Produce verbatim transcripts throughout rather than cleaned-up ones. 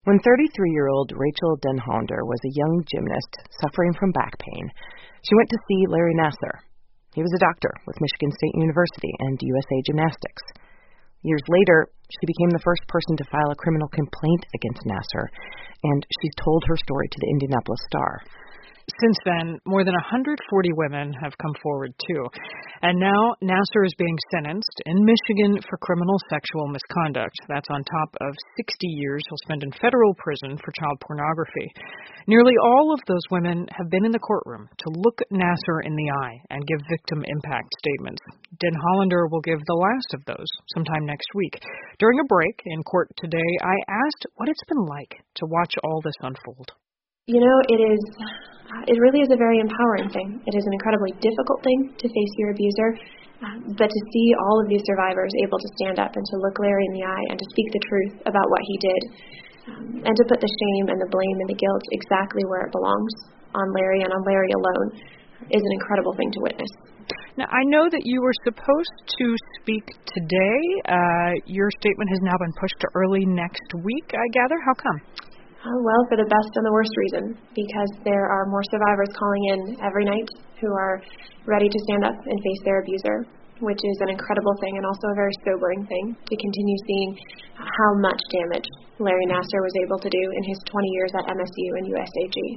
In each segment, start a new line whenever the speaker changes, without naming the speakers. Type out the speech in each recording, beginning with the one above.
When thirty-three-year-old Rachel Den Hollander was a young gymnast suffering from back pain, she went to see Larry Nassar. He was a doctor with Michigan State University and U S A Gymnastics. Years later, she became the first person to file a criminal complaint against Nassar, and she's told her story to the Indianapolis Star.
Since then, more than one hundred forty women have come forward, too. And now Nassar is being sentenced in Michigan for criminal sexual misconduct. That's on top of sixty years he'll spend in federal prison for child pornography. Nearly all of those women have been in the courtroom to look Nassar in the eye and give victim impact statements. Den Hollander will give the last of those sometime next week. During a break in court today, I asked what it's been like to watch all this unfold.
You know, it is, it really is a very empowering thing. It is an incredibly difficult thing to face your abuser, uh, but to see all of these survivors able to stand up and to look Larry in the eye and to speak the truth about what he did, um, and to put the shame and the blame and the guilt exactly where it belongs, on Larry and on Larry alone, is an incredible thing to witness.
Now, I know that you were supposed to speak today. Uh, your statement has now been pushed to early next week, I gather. How come?
Uh, well, for the best and the worst reason, because there are more survivors calling in every night who are ready to stand up and face their abuser, which is an incredible thing and also a very sobering thing to continue seeing how much damage Larry Nassar was able to do in his twenty years at M S U and U S A G.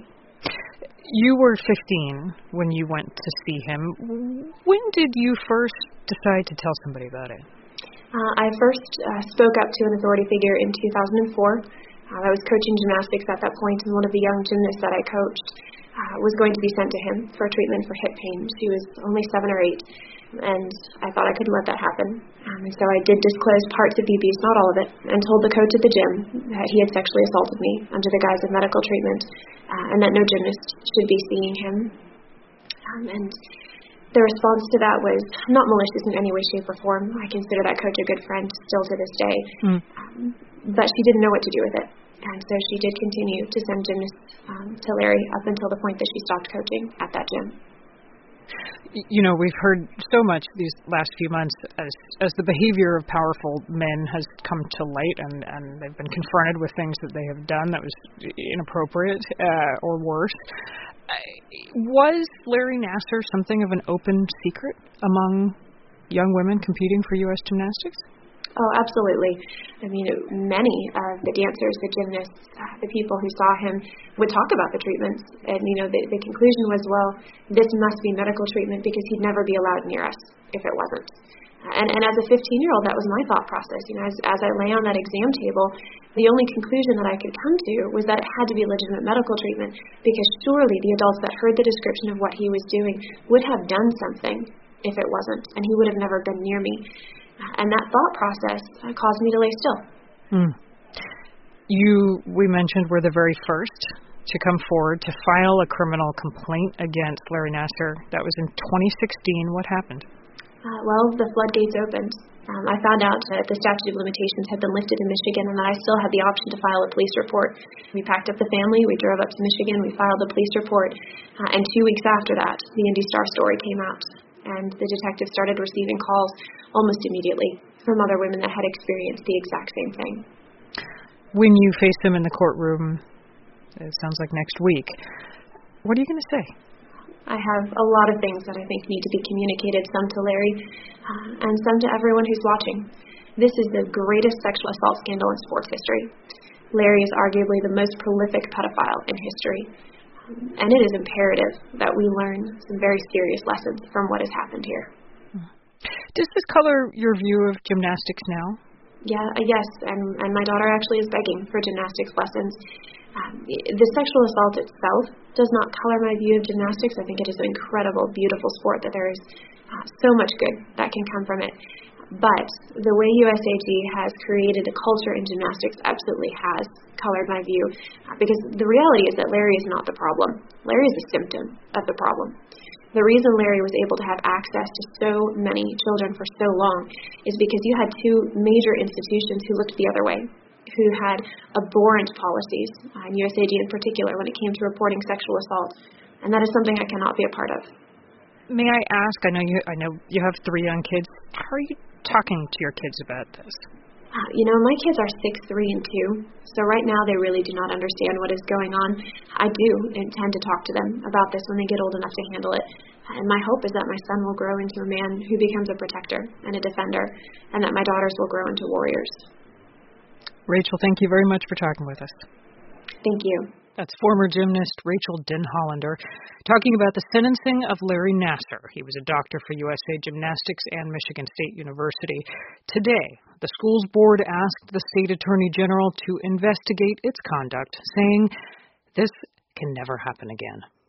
You were fifteen when you went to see him. When did you first decide to tell somebody about it?
Uh, I first uh, spoke up to an authority figure in two thousand four. Uh, I was coaching gymnastics at that point, and one of the young gymnasts that I coached uh, was going to be sent to him for treatment for hip pain. She was only seven or eight, and I thought I couldn't let that happen. Um, and so I did disclose parts of the abuse, not all of it, and told the coach at the gym that he had sexually assaulted me under the guise of medical treatment, uh, and that no gymnast should be seeing him. Um, and the response to that was not malicious in any way, shape, or form. I consider that coach a good friend still to this day. Mm. Um, but she didn't know what to do with it. And so she did continue to send gymnasts um, to Larry up until the point that she stopped coaching at that gym.
You know, we've heard so much these last few months as as the behavior of powerful men has come to light, and, and they've been confronted with things that they have done that was inappropriate uh, or worse. Was Larry Nassar something of an open secret among young women competing for U S gymnastics?
Oh, absolutely. I mean, many of the dancers, the gymnasts, the people who saw him would talk about the treatments. And, you know, the, the conclusion was, well, this must be medical treatment because he'd never be allowed near us if it wasn't. And, and as a fifteen-year-old, that was my thought process. You know, as, as I lay on that exam table, the only conclusion that I could come to was that it had to be legitimate medical treatment because surely the adults that heard the description of what he was doing would have done something if it wasn't, and he would have never been near me. And that thought process caused me to lay still.
Hmm. You, we mentioned, were the very first to come forward to file a criminal complaint against Larry Nassar. That was in twenty sixteen. What happened?
Uh, well, the floodgates opened. Um, I found out that the statute of limitations had been lifted in Michigan and that I still had the option to file a police report. We packed up the family, we drove up to Michigan, we filed a police report, uh, and two weeks after that, the Indy Star story came out. And the detective started receiving calls almost immediately from other women that had experienced the exact same thing.
When you face him in the courtroom, it sounds like next week, what are you going to say?
I have a lot of things that I think need to be communicated, some to Larry uh, and some to everyone who's watching. This is the greatest sexual assault scandal in sports history. Larry is arguably the most prolific pedophile in history. And it is imperative that we learn some very serious lessons from what has happened here.
Does this color your view of gymnastics now?
Yeah, uh, yes, and, and my daughter actually is begging for gymnastics lessons. Um, the sexual assault itself does not color my view of gymnastics. I think it is an incredible, beautiful sport that there is uh, so much good that can come from it. But the way U S A G has created a culture in gymnastics absolutely has colored my view, uh, because the reality is that Larry is not the problem. Larry is a symptom of the problem. The reason Larry was able to have access to so many children for so long is because you had two major institutions who looked the other way, who had abhorrent policies, uh, and U S A G in particular, when it came to reporting sexual assault. And that is something I cannot be a part of.
May I ask, I know you I know you have three young kids, how are you talking to your kids about this?
Uh, you know, my kids are six, three, and two, so right now they really do not understand what is going on. I do intend to talk to them about this when they get old enough to handle it, and my hope is that my son will grow into a man who becomes a protector and a defender, and that my daughters will grow into warriors.
Rachel, thank you very much for talking with us.
Thank you.
That's former gymnast Rachel Denhollander talking about the sentencing of Larry Nassar. He was a doctor for U S A Gymnastics and Michigan State University. Today, the school's board asked the state attorney general to investigate its conduct, saying this can never happen again.